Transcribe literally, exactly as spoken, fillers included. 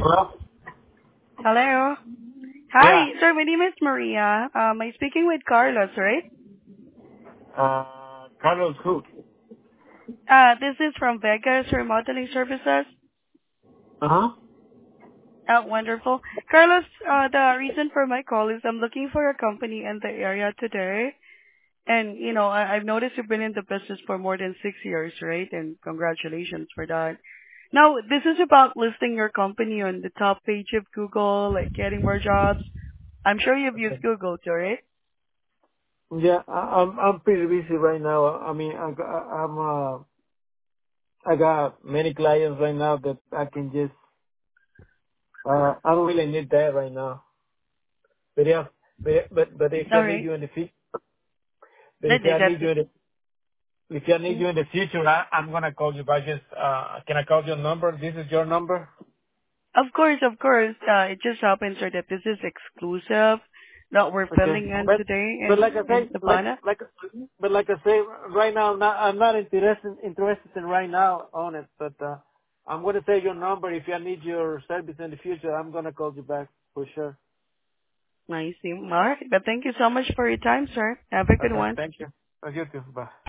Hello? Hello. Yeah. Hi, sir. My name is Maria. Um, I'm speaking with Carlos, right? Uh, Carlos who? Uh, this is from Vegas Remodeling Services. Uh-huh. Oh, wonderful. Carlos, uh, the reason for my call is I'm looking for a company in the area today. And, you know, I, I've noticed you've been in the business for more than six years, right? And congratulations for that. Now, this is about listing your company on the top page of Google, like getting more jobs. I'm sure you've used Google too, right? Yeah, I, I'm I'm pretty busy right now. I mean, I got, I'm uh I got many clients right now that I can just uh I don't really need that right now. But yeah, but but but if All I need right. you in the future, but That, if I need that's you in the if I need it. you in the future, I, I'm gonna call you back. Just uh, can I call your number? This is your number. Of course, of course. Uh, it just happens, sir, that this is exclusive that we're Okay. filling in But today but in like I in say, like Sabana. like but like I say, right now I'm not I'm not interested interested in right now on it. But uh, I'm gonna take your number. If I need your service in the future, I'm gonna call you back for sure. I see. All right. But thank you so much for your time, sir. Have a good Okay. one. Thank you. Thank you too. Bye.